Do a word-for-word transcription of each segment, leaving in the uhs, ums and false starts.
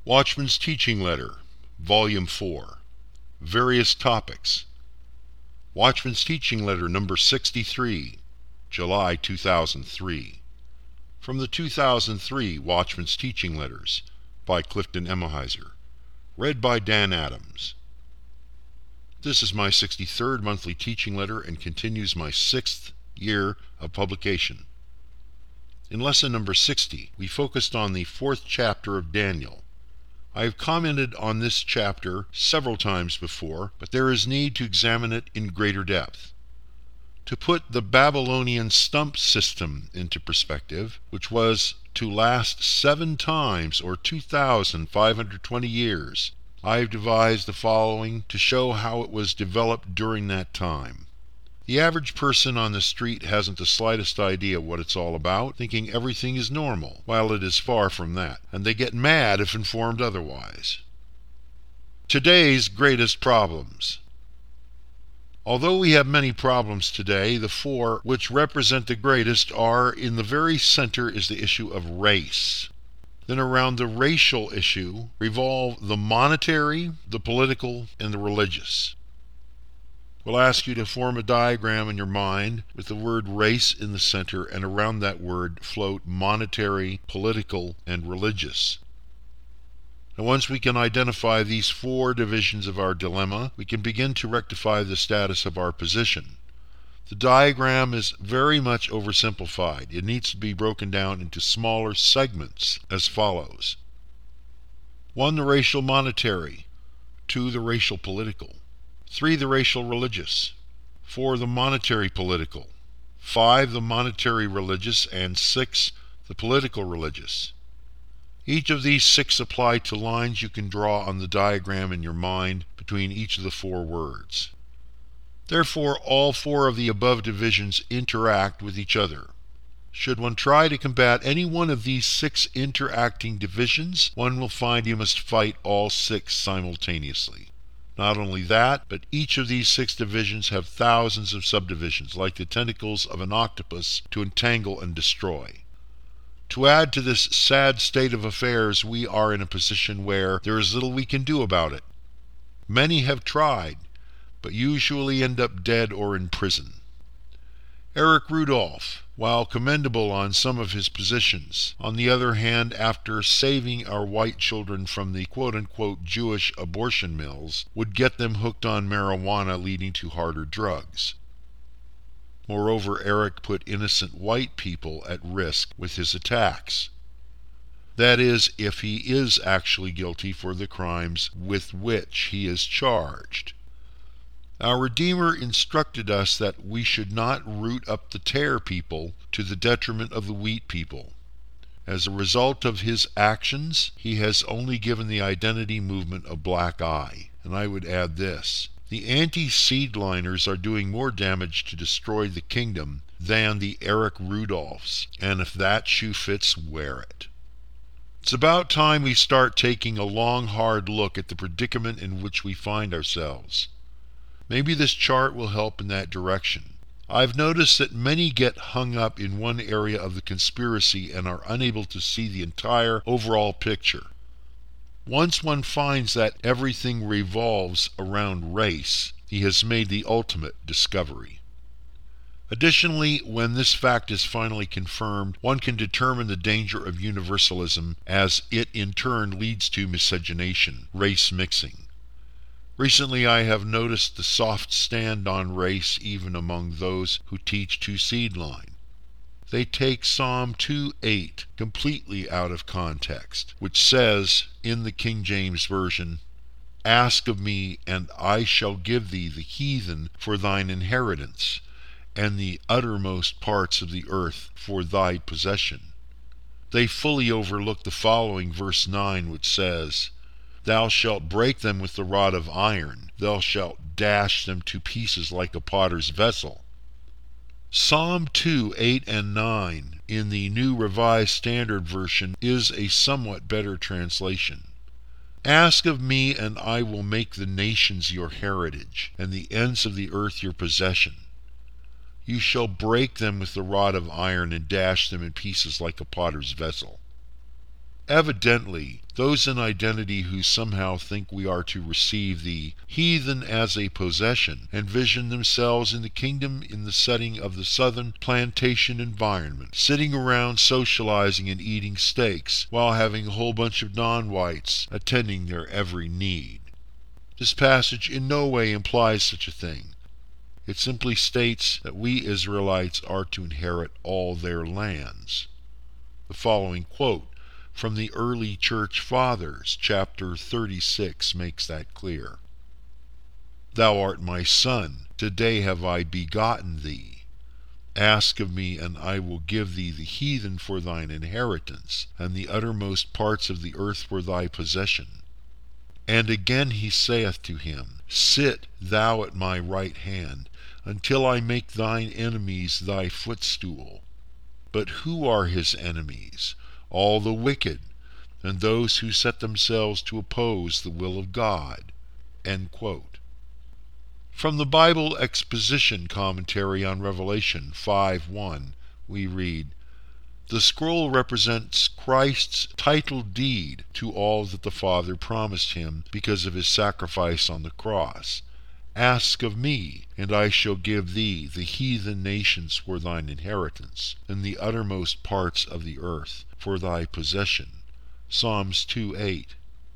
Watchman's Teaching Letter, Volume four, Various Topics. Watchman's Teaching Letter number sixty-three, July two thousand three. From the two thousand three Watchman's Teaching Letters, by Clifton Emahiser. Read by Dan Adams. This is my sixty-third monthly teaching letter and continues my sixth year of publication. In lesson number sixty, we focused on the fourth chapter of Daniel. I have commented on this chapter several times before, but there is need to examine it in greater depth. To put the Babylonian stump system into perspective, which was to last seven times or two thousand five hundred twenty years, I have devised the following to show how it was developed during that time. The average person on the street hasn't the slightest idea what it's all about, thinking everything is normal, while it is far from that, and they get mad if informed otherwise. Today's greatest problems. Although we have many problems today, the four which represent the greatest are, in the very center is the issue of race. Then around the racial issue revolve the monetary, the political, and the religious. We'll ask you to form a diagram in your mind with the word race in the center, and around that word float monetary, political, and religious. Now, once we can identify these four divisions of our dilemma, we can begin to rectify the status of our position. The diagram is very much oversimplified. It needs to be broken down into smaller segments as follows. one. The racial monetary. two. The racial political. three. The racial religious. four. The monetary political. five. The monetary religious. And six. The political religious. Each of these six apply to lines you can draw on the diagram in your mind between each of the four words. Therefore, all four of the above divisions interact with each other. Should one try to combat any one of these six interacting divisions, one will find you must fight all six simultaneously. Not only that, but each of these six divisions have thousands of subdivisions, like the tentacles of an octopus, to entangle and destroy. To add to this sad state of affairs, we are in a position where there is little we can do about it. Many have tried, but usually end up dead or in prison. Eric Rudolph, while commendable on some of his positions, on the other hand, after saving our white children from the quote-unquote Jewish abortion mills, would get them hooked on marijuana, leading to harder drugs. Moreover, Eric put innocent white people at risk with his attacks. That is, if he is actually guilty for the crimes with which he is charged. Our Redeemer instructed us that we should not root up the tare people to the detriment of the wheat people. As a result of his actions, he has only given the identity movement a black eye. And I would add this. The anti-seedliners are doing more damage to destroy the kingdom than the Eric Rudolphs, and if that shoe fits, wear it. It's about time we start taking a long, hard look at the predicament in which we find ourselves. Maybe this chart will help in that direction. I've noticed that many get hung up in one area of the conspiracy and are unable to see the entire overall picture. Once one finds that everything revolves around race, he has made the ultimate discovery. Additionally, when this fact is finally confirmed, one can determine the danger of universalism, as it in turn leads to miscegenation, race mixing. Recently I have noticed the soft stand on race even among those who teach two-seed line. They take Psalm two eight completely out of context, which says, in the King James Version, "Ask of me, and I shall give thee the heathen for thine inheritance, and the uttermost parts of the earth for thy possession." They fully overlook the following verse nine, which says, "Thou shalt break them with the rod of iron, thou shalt dash them to pieces like a potter's vessel." Psalm two eight and nine in the New Revised Standard Version is a somewhat better translation. "Ask of me, and I will make the nations your heritage, and the ends of the earth your possession. You shall break them with the rod of iron, and dash them in pieces like a potter's vessel." Evidently, those in identity who somehow think we are to receive the heathen as a possession envision themselves in the kingdom in the setting of the southern plantation environment, sitting around socializing and eating steaks while having a whole bunch of non-whites attending their every need. This passage in no way implies such a thing. It simply states that we Israelites are to inherit all their lands. The following quote from the early church fathers, chapter thirty-six, makes that clear. Thou art my son, today have I begotten thee. Ask of me, and I will give thee the heathen for thine inheritance, and the uttermost parts of the earth for thy possession. And again he saith to him, Sit thou at my right hand, until I make thine enemies thy footstool. But who are his enemies? All the wicked, and those who set themselves to oppose the will of God. End quote. From the Bible Exposition Commentary on Revelation five one, we read, The scroll represents Christ's title deed to all that the Father promised him because of his sacrifice on the cross. Ask of me, and I shall give thee the heathen nations for thine inheritance, and the uttermost parts of the earth for thy possession. Psalms two eight.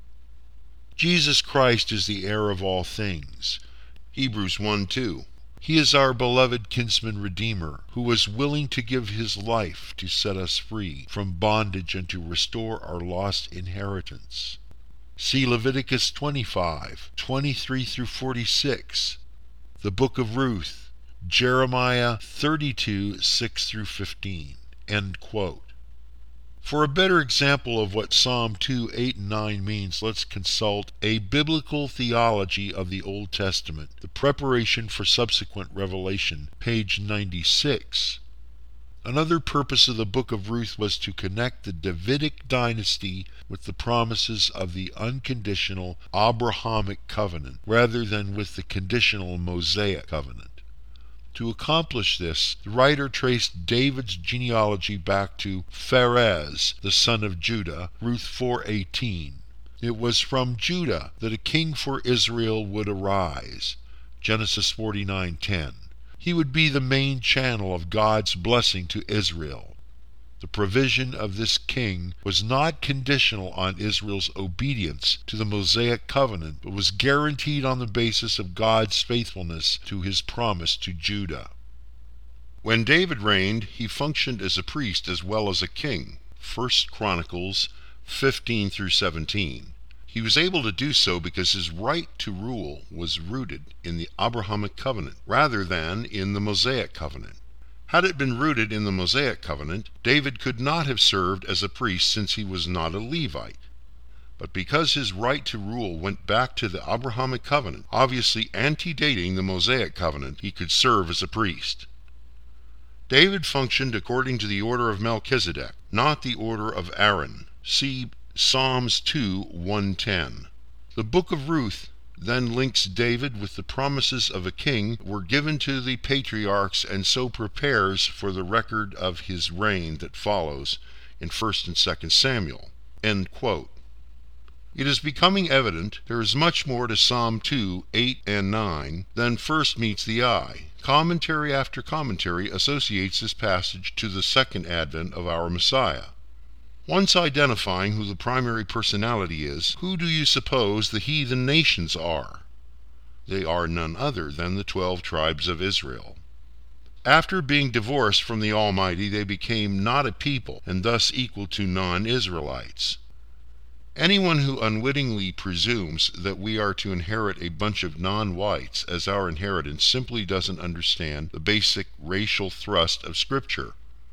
Jesus Christ is the heir of all things. Hebrews one two. He is our beloved kinsman redeemer, who was willing to give his life to set us free from bondage and to restore our lost inheritance. See Leviticus twenty-five, twenty-three through forty-six, the book of Ruth, Jeremiah thirty-two, six through fifteen. End quote. For a better example of what Psalm two, eight, and nine means, let's consult A Biblical Theology of the Old Testament, the Preparation for Subsequent Revelation, page ninety-six. Another purpose of the book of Ruth was to connect the Davidic dynasty with the promises of the unconditional Abrahamic covenant, rather than with the conditional Mosaic covenant. To accomplish this, the writer traced David's genealogy back to Pharez, the son of Judah, Ruth four eighteen. It was from Judah that a king for Israel would arise, Genesis forty-nine ten. He would be the main channel of God's blessing to Israel. The provision of this king was not conditional on Israel's obedience to the Mosaic covenant, but was guaranteed on the basis of God's faithfulness to his promise to Judah. When David reigned, he functioned as a priest as well as a king. First Chronicles fifteen through seventeen. He was able to do so because his right to rule was rooted in the Abrahamic covenant rather than in the Mosaic covenant. Had it been rooted in the Mosaic covenant, David could not have served as a priest since he was not a Levite. But because his right to rule went back to the Abrahamic covenant, obviously antedating the Mosaic covenant, he could serve as a priest. David functioned according to the order of Melchizedek, not the order of Aaron. See Psalms two, one ten. The book of Ruth then links David with the promises of a king were given to the patriarchs, and so prepares for the record of his reign that follows in First and Second Samuel. End quote. It is becoming evident there is much more to Psalm two, eight, and nine than first meets the eye. Commentary after commentary associates this passage to the second advent of our Messiah. Once identifying who the primary personality is, who do you suppose the heathen nations are? They are none other than the twelve tribes of Israel. After being divorced from the Almighty, they became not a people, and thus equal to non-Israelites. Anyone who unwittingly presumes that we are to inherit a bunch of non-whites as our inheritance simply doesn't understand the basic racial thrust of Scripture.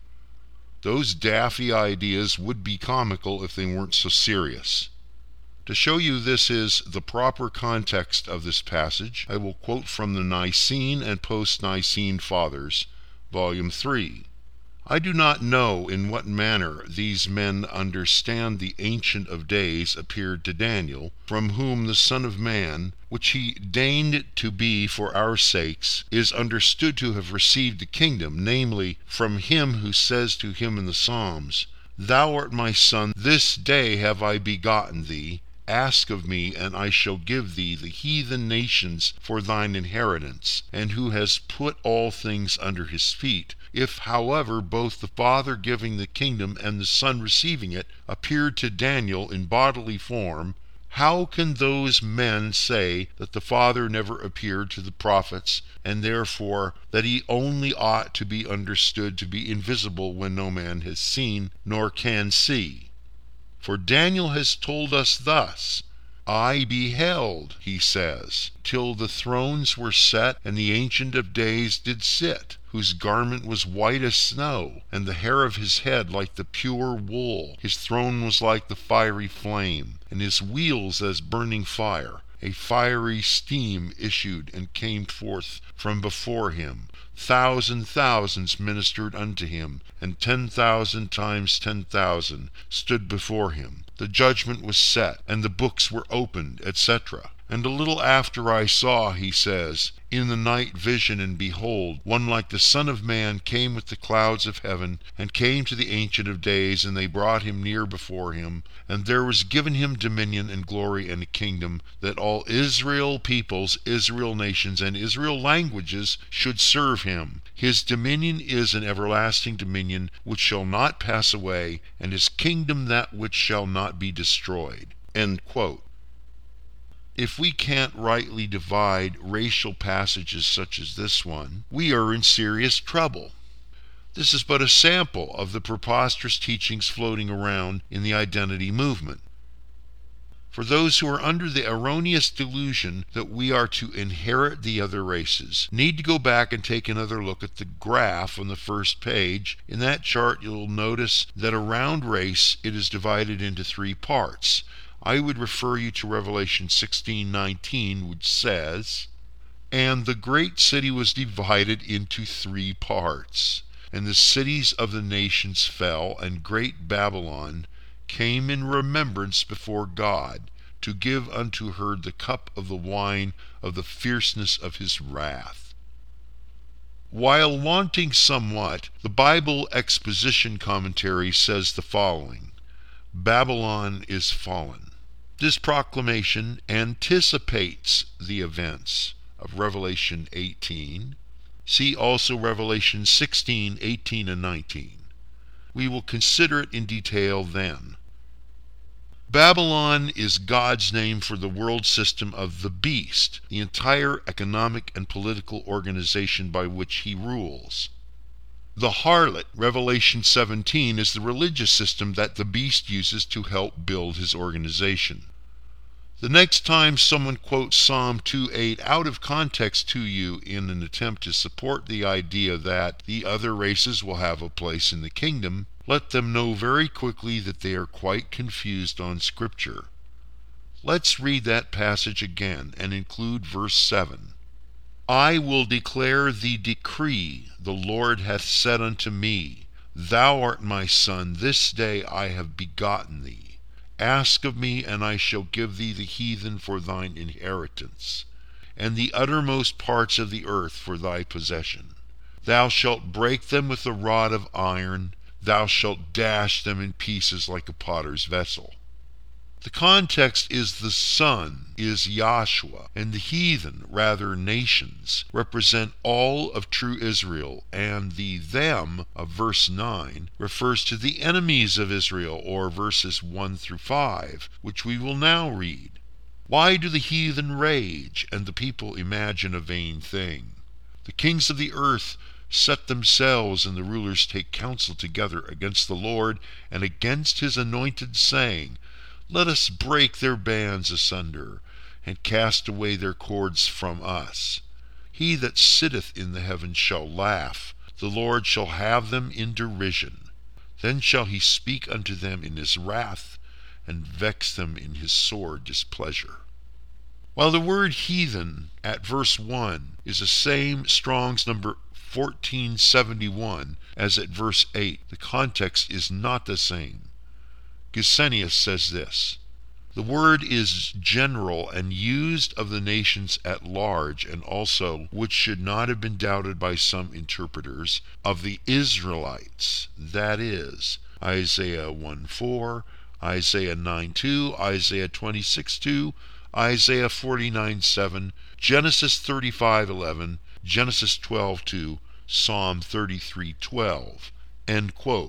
Those daffy ideas would be comical if they weren't so serious. To show you this is the proper context of this passage, I will quote from the Nicene and Post-Nicene Fathers, Volume three. I do not know in what manner these men understand the Ancient of Days appeared to Daniel, from whom the Son of Man, which he deigned to be for our sakes, is understood to have received the kingdom, namely, from him who says to him in the Psalms, Thou art my son, this day have I begotten thee. Ask of me, and I shall give thee the heathen nations for thine inheritance, and who has put all things under his feet. If, however, both the Father giving the kingdom and the Son receiving it appeared to Daniel in bodily form, how can those men say that the Father never appeared to the prophets, and therefore that he only ought to be understood to be invisible when no man has seen nor can see? For Daniel has told us thus, I beheld, he says, till the thrones were set, and the Ancient of Days did sit, whose garment was white as snow, and the hair of his head like the pure wool. His throne was like the fiery flame, and his wheels as burning fire. A fiery steam issued and came forth from before him. Thousand thousands ministered unto him, and ten thousand times ten thousand stood before him. The judgment was set, and the books were opened, et cetera. And a little after I saw, he says, in the night vision, and behold, one like the Son of Man came with the clouds of heaven, and came to the Ancient of Days, and they brought him near before him. And there was given him dominion and glory and a kingdom, that all Israel peoples, Israel nations, and Israel languages should serve him. His dominion is an everlasting dominion which shall not pass away, and his kingdom that which shall not be destroyed. End quote. If we can't rightly divide racial passages such as this one, we are in serious trouble. This is but a sample of the preposterous teachings floating around in the identity movement. For those who are under the erroneous delusion that we are to inherit the other races, need to go back and take another look at the graph on the first page. In that chart, you'll notice that around race, it is divided into three parts. I would refer you to Revelation sixteen nineteen, which says, And the great city was divided into three parts, and the cities of the nations fell, and great Babylon came in remembrance before God, to give unto her the cup of the wine of the fierceness of his wrath. While wanting somewhat, the Bible Exposition Commentary says the following, Babylon is fallen. This proclamation anticipates the events of Revelation eighteen. See also Revelation sixteen, eighteen, and nineteen. We will consider it in detail then. Babylon is God's name for the world system of the beast, the entire economic and political organization by which he rules. The harlot, Revelation seventeen, is the religious system that the beast uses to help build his organization. The next time someone quotes Psalm two eight out of context to you in an attempt to support the idea that the other races will have a place in the kingdom, let them know very quickly that they are quite confused on Scripture. Let's read that passage again and include verse seven. I will declare the decree the Lord hath said unto me, Thou art my son, this day I have begotten thee. Ask of me, and I shall give thee the heathen for thine inheritance, and the uttermost parts of the earth for thy possession. Thou shalt break them with a rod of iron, thou shalt dash them in pieces like a potter's vessel. The context is the Son is Yahshua, and the heathen, rather nations, represent all of true Israel, and the them of verse nine refers to the enemies of Israel, or verses one through five, which we will now read. Why do the heathen rage, and the people imagine a vain thing? The kings of the earth set themselves, and the rulers take counsel together against the Lord and against his anointed, saying, Let us break their bands asunder, and cast away their cords from us. He that sitteth in the heavens shall laugh, the Lord shall have them in derision. Then shall he speak unto them in his wrath, and vex them in his sore displeasure. While the word heathen at verse one is the same Strong's number fourteen seventy-one as at verse eight, the context is not the same. Gesenius says this, the word is general and used of the nations at large, and also, which should not have been doubted by some interpreters, of the Israelites, that is, Isaiah one four, Isaiah nine two, Isaiah twenty-six two, Isaiah forty-nine seven, Genesis thirty-five eleven, Genesis twelve two, Psalm thirty-three twelve. End quote.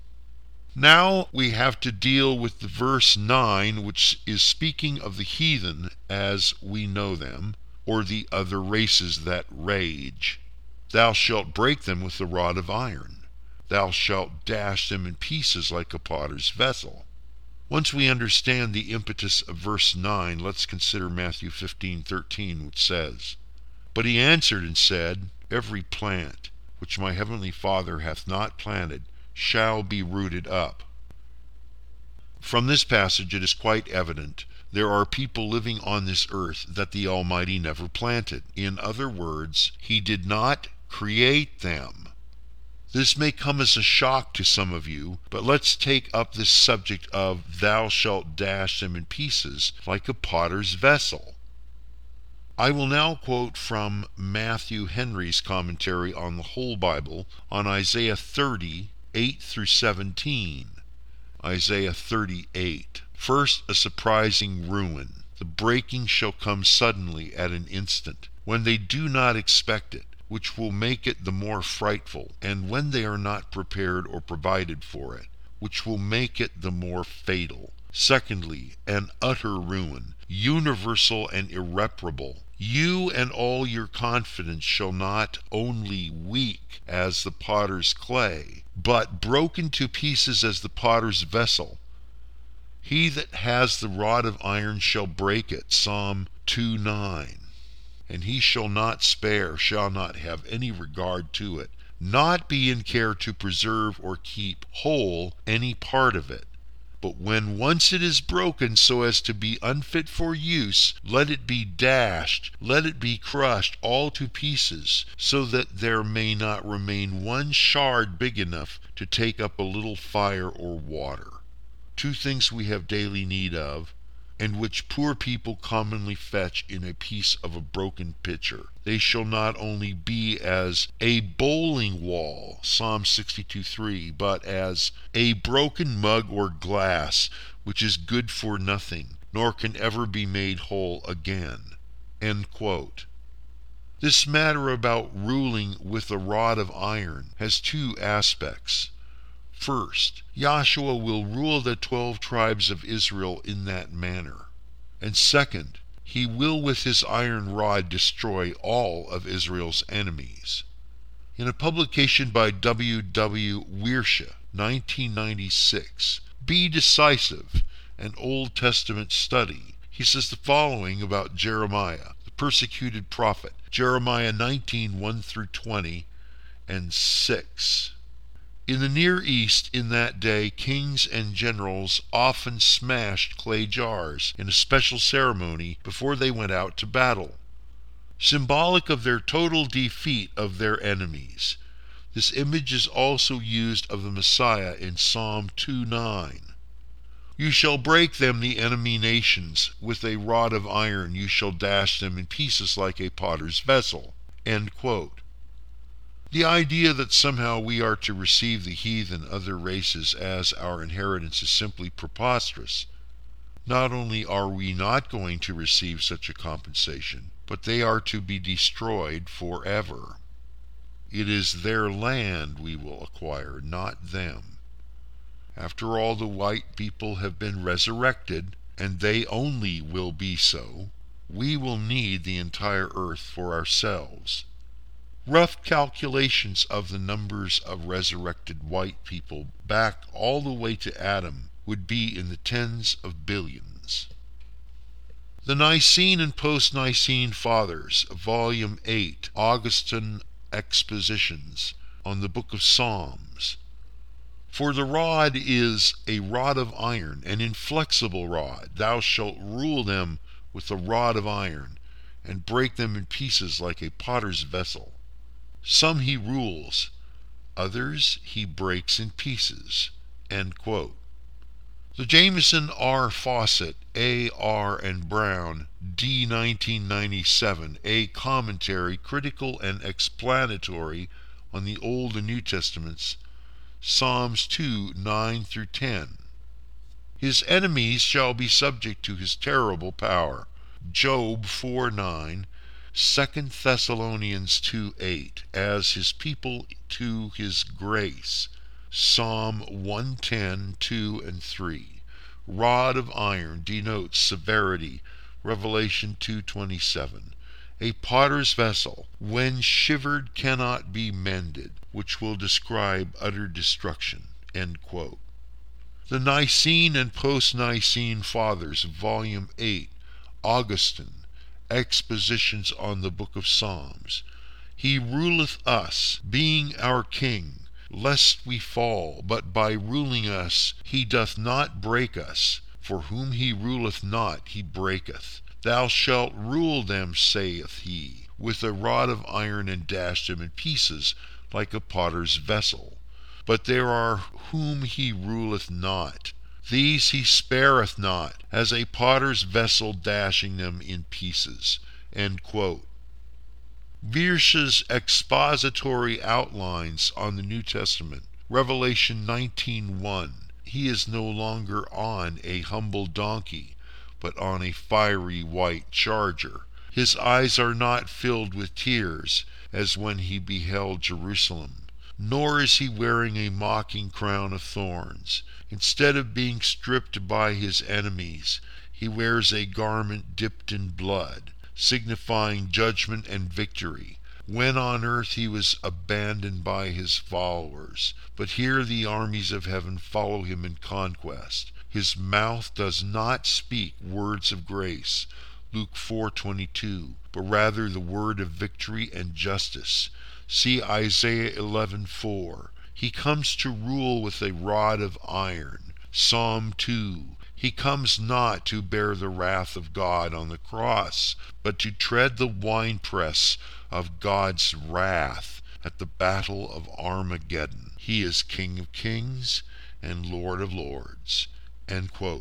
Now we have to deal with the verse nine, which is speaking of the heathen as we know them, or the other races that rage. Thou shalt break them with the rod of iron. Thou shalt dash them in pieces like a potter's vessel. Once we understand the impetus of verse nine, let's consider Matthew fifteen thirteen, which says, But he answered and said, Every plant which my heavenly Father hath not planted shall be rooted up. From this passage it is quite evident there are people living on this earth that the Almighty never planted. In other words, He did not create them. This may come as a shock to some of you, but let's take up this subject of thou shalt dash them in pieces like a potter's vessel. I will now quote from Matthew Henry's commentary on the whole Bible on Isaiah thirty, eight through seventeen. Isaiah thirty-eight. First, a surprising ruin. The breaking shall come suddenly at an instant, when they do not expect it, which will make it the more frightful, and when they are not prepared or provided for it, which will make it the more fatal. Secondly, an utter ruin, universal and irreparable. You and all your confidence shall not only weak as the potter's clay, but broken to pieces as the potter's vessel. He that has the rod of iron shall break it, Psalm two nine. And he shall not spare, shall not have any regard to it, not be in care to preserve or keep whole any part of it. But when once it is broken so as to be unfit for use, let it be dashed, let it be crushed all to pieces, so that there may not remain one shard big enough to take up a little fire or water. Two things we have daily need of, and which poor people commonly fetch in a piece of a broken pitcher. They shall not only be as a bowling wall, Psalm sixty-two three, but as a broken mug or glass, which is good for nothing, nor can ever be made whole again. End quote. This matter about ruling with a rod of iron has two aspects. First, Yahshua will rule the twelve tribes of Israel in that manner. And second, he will with his iron rod destroy all of Israel's enemies. In a publication by W. W. Wiersche, nineteen ninety-six, Be Decisive, an Old Testament study, he says the following about Jeremiah, the persecuted prophet, Jeremiah nineteen, one through twenty and six. In the Near East in that day, kings and generals often smashed clay jars in a special ceremony before they went out to battle, symbolic of their total defeat of their enemies. This image is also used of the Messiah in Psalm two nine. You shall break them, the enemy nations, with a rod of iron. You shall dash them in pieces like a potter's vessel. End quote. The idea that somehow we are to receive the heathen, other races, as our inheritance is simply preposterous. Not only are we not going to receive such a compensation, but they are to be destroyed forever. It is their land we will acquire, not them. After all, the white people have been resurrected, and they only will be so. We will need the entire earth for ourselves. Rough calculations of the numbers of resurrected white people back all the way to Adam would be in the tens of billions. The Nicene and Post-Nicene Fathers, Volume eight, Augustine Expositions on the Book of Psalms. For the rod is a rod of iron, an inflexible rod. Thou shalt rule them with a rod of iron, and break them in pieces like a potter's vessel. Some he rules, others he breaks in pieces. End quote. The Jameson R. Fawcett, A. R. and Brown, D. nineteen ninety-seven, A Commentary, Critical and Explanatory on the Old and New Testaments, Psalms two, nine through ten. His enemies shall be subject to his terrible power. Job four, nine. Second Thessalonians two, eight. As his people to his grace. Psalm one ten, two and three. Rod of iron denotes severity. Revelation two twenty-seven. A potter's vessel, when shivered, cannot be mended, which will describe utter destruction. End quote. The Nicene and Post-Nicene Fathers, Volume eight, Augustine, Expositions on the Book of Psalms. He ruleth us, being our King, lest we fall, but by ruling us he doth not break us. For whom he ruleth not, he breaketh. Thou shalt rule them, saith he, with a rod of iron, and dash them in pieces like a potter's vessel. But there are whom he ruleth not. These he spareth not, as a potter's vessel, dashing them in pieces. End quote. Wierscha's expository outlines on the New Testament. Revelation nineteen one. He is no longer on a humble donkey, but on a fiery white charger. His eyes are not filled with tears, as when he beheld Jerusalem. Nor is he wearing a mocking crown of thorns. Instead of being stripped by his enemies, he wears a garment dipped in blood, signifying judgment and victory. When on earth he was abandoned by his followers, but here the armies of heaven follow him in conquest. His mouth does not speak words of grace, Luke four twenty-two, but rather the word of victory and justice. See Isaiah eleven four. He comes to rule with a rod of iron. Psalm two. He comes not to bear the wrath of God on the cross, but to tread the winepress of God's wrath at the battle of Armageddon. He is King of kings and Lord of lords. End quote.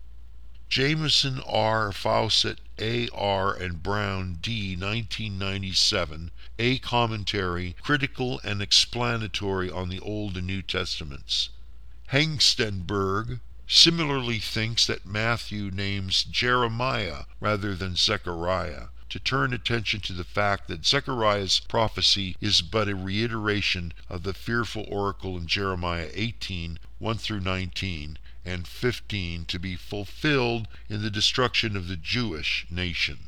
Jameson R. Fawcett A R and Brown D. nineteen ninety-seven. A Commentary, Critical and Explanatory on the Old and New Testaments. Hengstenberg similarly thinks that Matthew names Jeremiah rather than Zechariah, to turn attention to the fact that Zechariah's prophecy is but a reiteration of the fearful oracle in Jeremiah eighteen, one through nineteen, and fifteen, to be fulfilled in the destruction of the Jewish nation.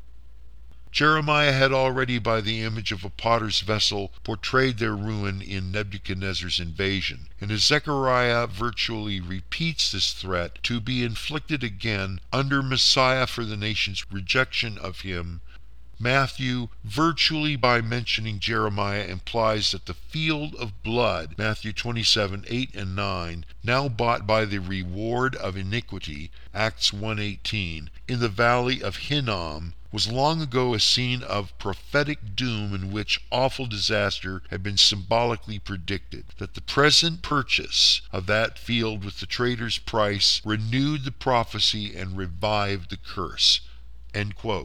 Jeremiah had already, by the image of a potter's vessel, portrayed their ruin in Nebuchadnezzar's invasion, and as Zechariah virtually repeats this threat to be inflicted again under Messiah for the nation's rejection of him, Matthew, virtually by mentioning Jeremiah, implies that the field of blood, Matthew twenty-seven, eight and nine, now bought by the reward of iniquity, Acts one eighteen, in the valley of Hinnom, was long ago a scene of prophetic doom in which awful disaster had been symbolically predicted. That the present purchase of that field with the trader's price renewed the prophecy and revived the curse. End quote.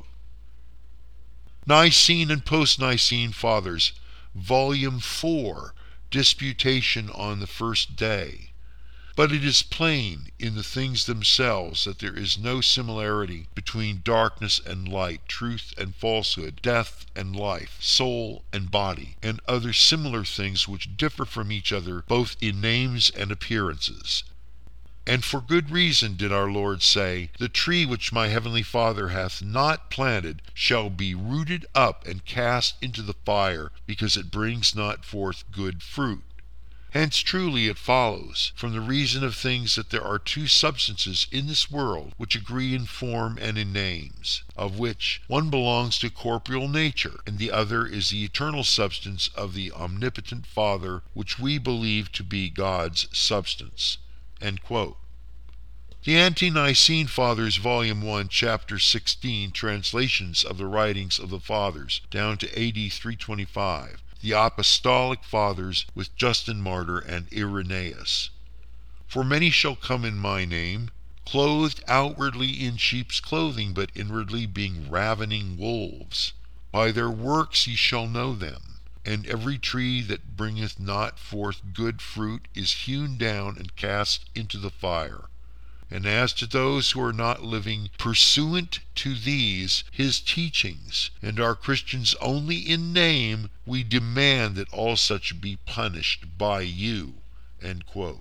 Nicene and Post-Nicene Fathers, Volume four, Disputation on the First Day. But it is plain in the things themselves that there is no similarity between darkness and light, truth and falsehood, death and life, soul and body, and other similar things which differ from each other both in names and appearances. And for good reason did our Lord say, "The tree which my heavenly Father hath not planted shall be rooted up and cast into the fire, because it brings not forth good fruit." Hence truly it follows, from the reason of things, that there are two substances in this world which agree in form and in names, of which one belongs to corporeal nature, and the other is the eternal substance of the omnipotent Father, which we believe to be God's substance. End quote. The Ante-Nicene Fathers, Volume one, Chapter sixteen, Translations of the Writings of the Fathers, down to A D three twenty-five. The Apostolic Fathers, with Justin Martyr and Irenaeus. For many shall come in my name, clothed outwardly in sheep's clothing, but inwardly being ravening wolves. By their works ye shall know them. and every tree that bringeth not forth good fruit is hewn down and cast into the fire. And as to those who are not living pursuant to these his teachings, and are Christians only in name, we demand that all such be punished by you." End quote.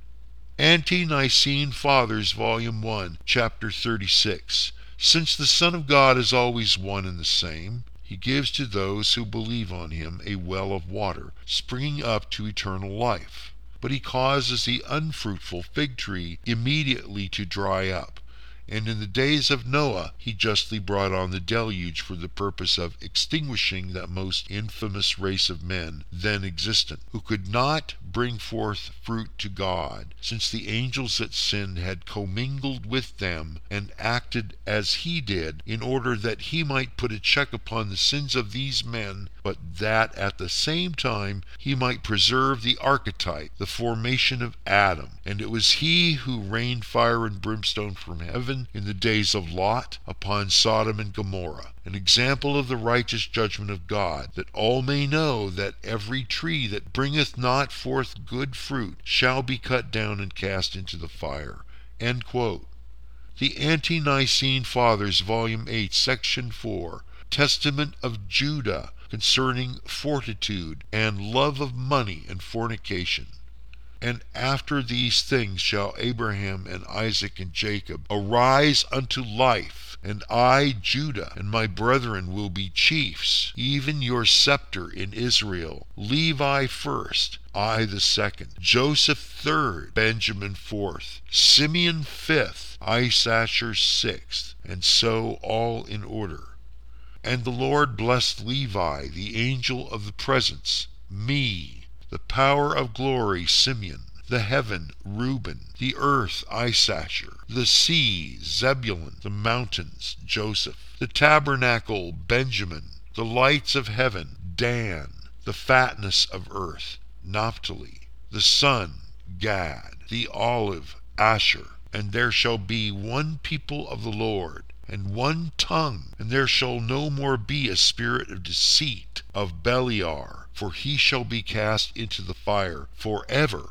Ante-Nicene Fathers, Volume one, Chapter thirty-six. Since the Son of God is always one and the same, he gives to those who believe on him a well of water, springing up to eternal life. But he causes the unfruitful fig tree immediately to dry up. And in the days of Noah he justly brought on the deluge for the purpose of extinguishing that most infamous race of men then existent, who could not bring forth fruit to God, since the angels that sinned had commingled with them and acted as he did, in order that he might put a check upon the sins of these men, but that at the same time he might preserve the archetype, the formation of Adam. And it was he who rained fire and brimstone from heaven in the days of Lot upon Sodom and Gomorrah, an example of the righteous judgment of God, that all may know that every tree that bringeth not forth good fruit shall be cut down and cast into the fire. End quote. The Ante-Nicene Fathers, Volume eight, Section four, Testament of Judah, concerning fortitude and love of money and fornication. And after these things shall Abraham and Isaac and Jacob arise unto life, and I, Judah, and my brethren will be chiefs, even your scepter in Israel, Levi first, I the second, Joseph third, Benjamin fourth, Simeon fifth, Issachar sixth, and so all in order. And the Lord blessed Levi, the angel of the presence, me, the power of glory, Simeon, the heaven, Reuben, the earth, Issachar, the sea, Zebulun, the mountains, Joseph, the tabernacle, Benjamin, the lights of heaven, Dan, the fatness of earth, Naphtali, the sun, Gad, the olive, Asher. And there shall be one people of the Lord, and one tongue, and there shall no more be a spirit of deceit of Beliar, for he shall be cast into the fire forever.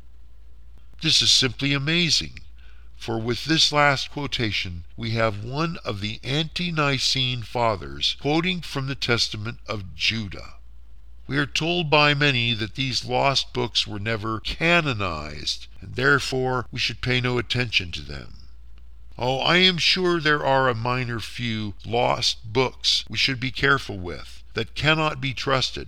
This is simply amazing, for with this last quotation we have one of the Ante-Nicene Fathers quoting from the Testament of Judah. We are told by many that these lost books were never canonized, and therefore we should pay no attention to them. Oh, I am sure there are a minor few lost books we should be careful with, that cannot be trusted.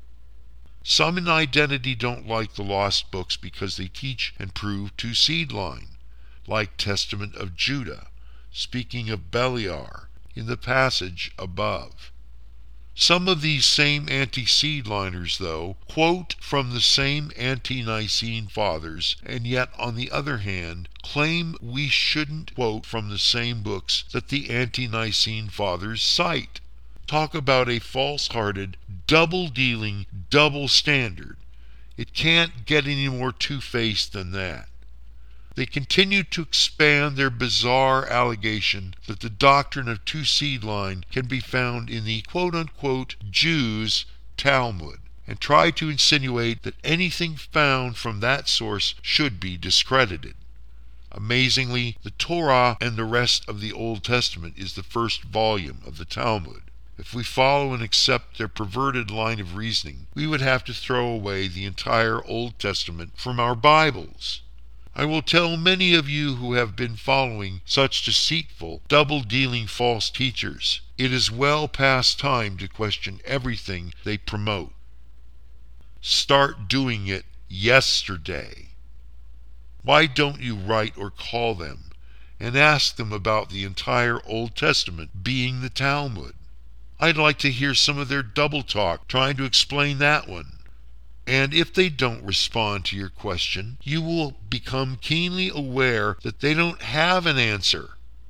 Some in identity don't like the lost books because they teach and prove two seed line, like Testament of Judah, speaking of Beliar in the passage above. Some of these same anti-seedliners, though, quote from the same Ante-Nicene Fathers, and yet, on the other hand, claim we shouldn't quote from the same books that the Ante-Nicene Fathers cite. Talk about a false-hearted, double-dealing, double standard. It can't get any more two-faced than that. They continue to expand their bizarre allegation that the doctrine of two-seed line can be found in the quote-unquote Jews' Talmud, and try to insinuate that anything found from that source should be discredited. Amazingly, the Torah and the rest of the Old Testament is the first volume of the Talmud. If we follow and accept their perverted line of reasoning, we would have to throw away the entire Old Testament from our Bibles. I will tell many of you who have been following such deceitful, double-dealing false teachers, it is well past time to question everything they promote. Start doing it yesterday. Why don't you write or call them and ask them about the entire Old Testament being the Talmud? I'd like to hear some of their double talk trying to explain that one. And if they don't respond to your question, you will become keenly aware that they don't have an answer.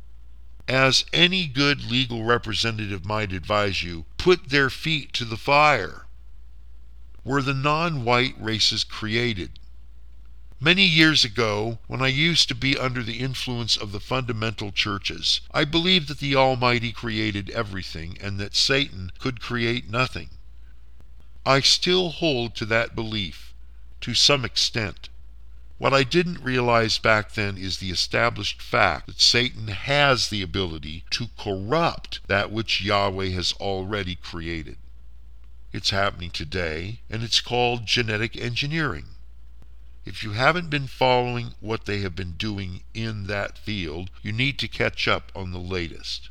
As any good legal representative might advise you, put their feet to the fire. Were the non-white races created? Many years ago, when I used to be under the influence of the fundamental churches, I believed that the Almighty created everything and that Satan could create nothing. I still hold to that belief, to some extent. What I didn't realize back then is the established fact that Satan has the ability to corrupt that which Yahweh has already created. It's happening today, and it's called genetic engineering. If you haven't been following what they have been doing in that field, you need to catch up on the latest.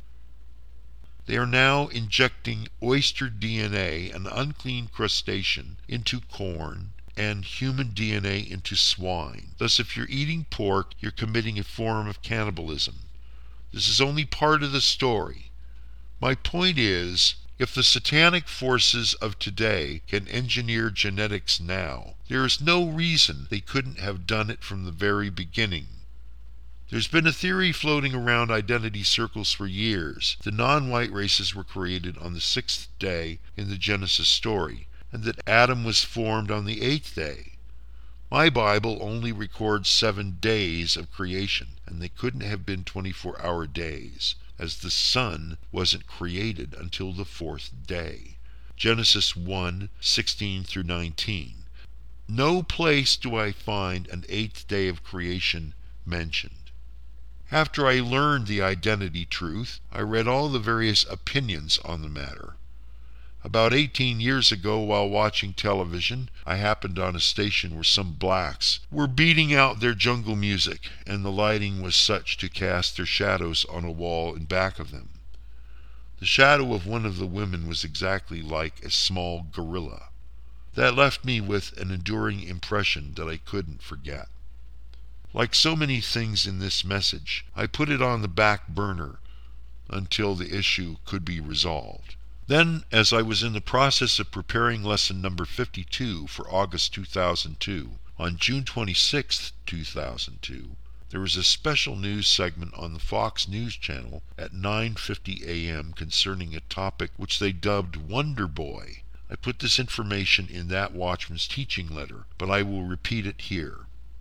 They are now injecting oyster D N A, an unclean crustacean, into corn, and human D N A into swine. Thus, if you're eating pork, you're committing a form of cannibalism. This is only part of the story. My point is, if the satanic forces of today can engineer genetics now, there is no reason they couldn't have done it from the very beginning. There's been a theory floating around identity circles for years. The non-white races were created on the sixth day in the Genesis story, and that Adam was formed on the eighth day. My Bible only records seven days of creation, and they couldn't have been twenty-four hour days, as the sun wasn't created until the fourth day. Genesis one, sixteen through nineteen. No place do I find an eighth day of creation mentioned. After I learned the identity truth, I read all the various opinions on the matter. About eighteen years ago, while watching television, I happened on a station where some blacks were beating out their jungle music, and the lighting was such to cast their shadows on a wall in back of them. The shadow of one of the women was exactly like a small gorilla. That left me with an enduring impression that I couldn't forget. Like so many things in this message, I put it on the back burner until the issue could be resolved. Then, as I was in the process of preparing lesson number fifty-two for August two thousand two, on June twenty-sixth, two thousand two, there was a special news segment on the Fox News Channel at nine fifty a m concerning a topic which they dubbed Wonder Boy. I put this information in that Watchman's teaching letter, but I will repeat it here.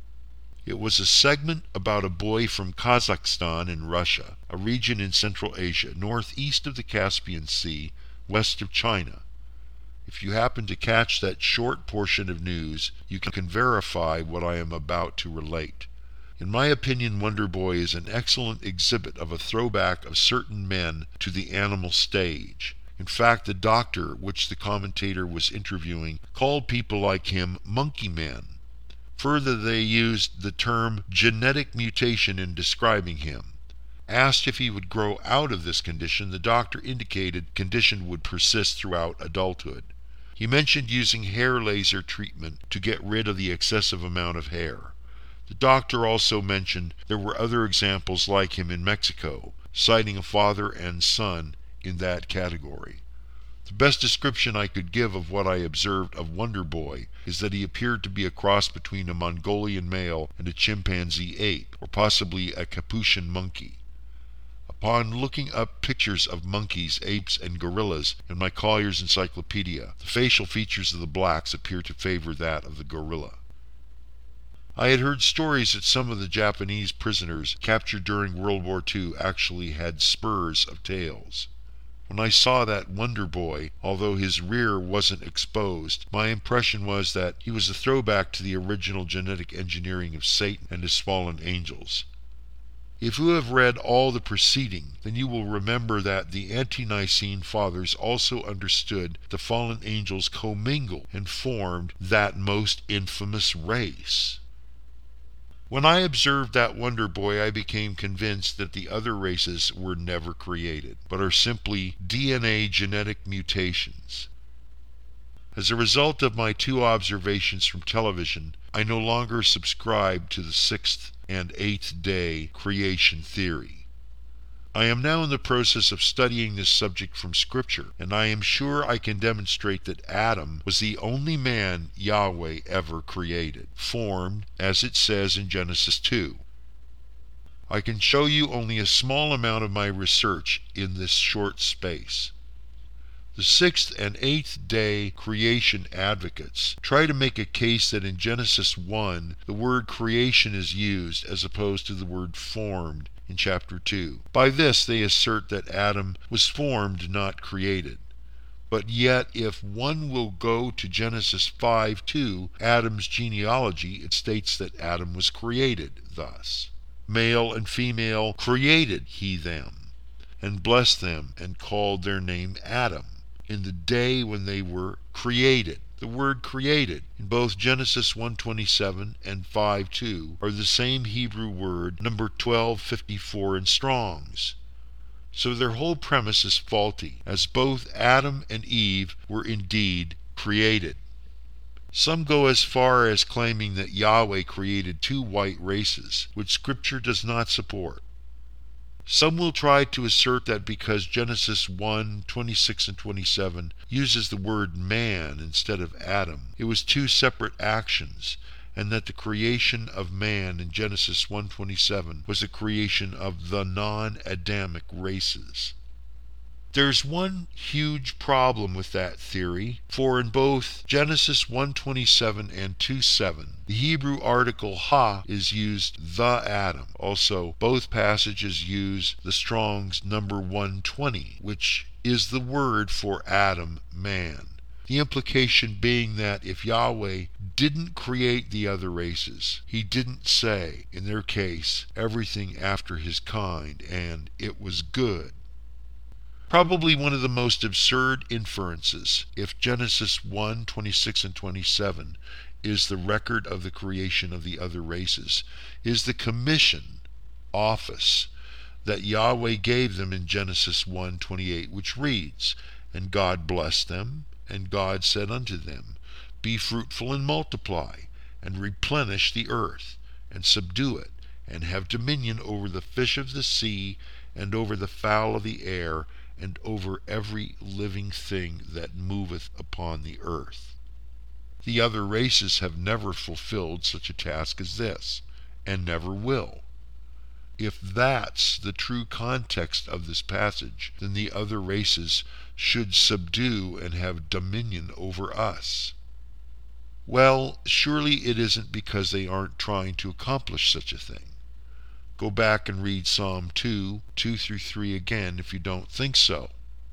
It was a segment about a boy from Kazakhstan in Russia, a region in Central Asia, northeast of the Caspian Sea, west of China. If you happen to catch that short portion of news, you can verify what I am about to relate. In my opinion, Wonder Boy is an excellent exhibit of a throwback of certain men to the animal stage. In fact, the doctor, which the commentator was interviewing, called people like him monkey men. Further, they used the term genetic mutation in describing him. Asked if he would grow out of this condition, the doctor indicated condition would persist throughout adulthood. He mentioned using hair laser treatment to get rid of the excessive amount of hair. The doctor also mentioned there were other examples like him in Mexico, citing a father and son in that category. The best description I could give of what I observed of Wonder Boy is that he appeared to be a cross between a Mongolian male and a chimpanzee ape, or possibly a Capuchin monkey. Upon looking up pictures of monkeys, apes, and gorillas in my Collier's Encyclopedia, the facial features of the blacks appear to favor that of the gorilla. I had heard stories that some of the Japanese prisoners captured during World War Two actually had spurs of tails. When I saw that Wonder Boy, although his rear wasn't exposed, my impression was that he was a throwback to the original genetic engineering of Satan and his fallen angels. If you have read all the preceding, then you will remember that the Ante-Nicene Fathers also understood the fallen angels commingled and formed that most infamous race. When I observed that Wonder Boy, I became convinced that the other races were never created, but are simply D N A genetic mutations. As a result of my two observations from television, I no longer subscribe to the sixth and eighth day creation theory. I am now in the process of studying this subject from Scripture, and I am sure I can demonstrate that Adam was the only man Yahweh ever created, formed, as it says in Genesis two. I can show you only a small amount of my research in this short space. The sixth and eighth day creation advocates try to make a case that in Genesis one the word creation is used as opposed to the word formed in chapter two. By this they assert that Adam was formed, not created. But yet, if one will go to Genesis five two, Adam's genealogy, it states that Adam was created thus. Male and female created he them, and blessed them, and called their name Adam, in the day when they were created. The word created in both Genesis one twenty-seven and five two are the same Hebrew word, number twelve fifty-four in Strong's. So their whole premise is faulty, as both Adam and Eve were indeed created. Some go as far as claiming that Yahweh created two white races, which Scripture does not support. Some will try to assert that because Genesis one twenty-six and twenty-seven uses the word man instead of Adam, it was two separate actions, and that the creation of man in Genesis one twenty-seven was a creation of the non-Adamic races. There's one huge problem with that theory, for in both Genesis one twenty-seven and two seven, the Hebrew article ha is used the Adam. Also, both passages use the Strong's number one twenty, which is the word for Adam, man. The implication being that if Yahweh didn't create the other races, he didn't say, in their case, everything after his kind, and it was good. Probably one of the most absurd inferences, if Genesis one twenty-six and twenty-seven is the record of the creation of the other races, is the commission, office, that Yahweh gave them in Genesis one twenty-eight, which reads, "And God blessed them, and God said unto them, Be fruitful and multiply, and replenish the earth, and subdue it, and have dominion over the fish of the sea, and over the fowl of the air, and over every living thing that moveth upon the earth." The other races have never fulfilled such a task as this, and never will. If that's the true context of this passage, then the other races should subdue and have dominion over us. Well, surely it isn't because they aren't trying to accomplish such a thing. Go back and read Psalm two, two through three again if you don't think so.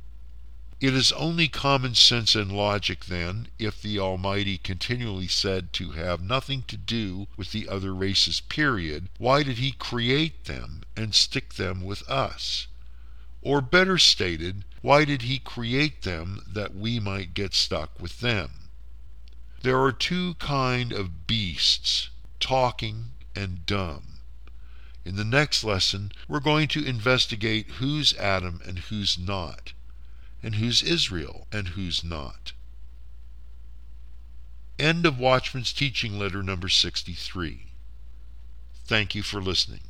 It is only common sense and logic then, if the Almighty continually said to have nothing to do with the other races, period, why did he create them and stick them with us? Or better stated, why did he create them that we might get stuck with them? There are two kind of beasts, talking and dumb. In the next lesson, we're going to investigate who's Adam and who's not, and who's Israel and who's not. End of Watchman's Teaching Letter number sixty-three. Thank you for listening.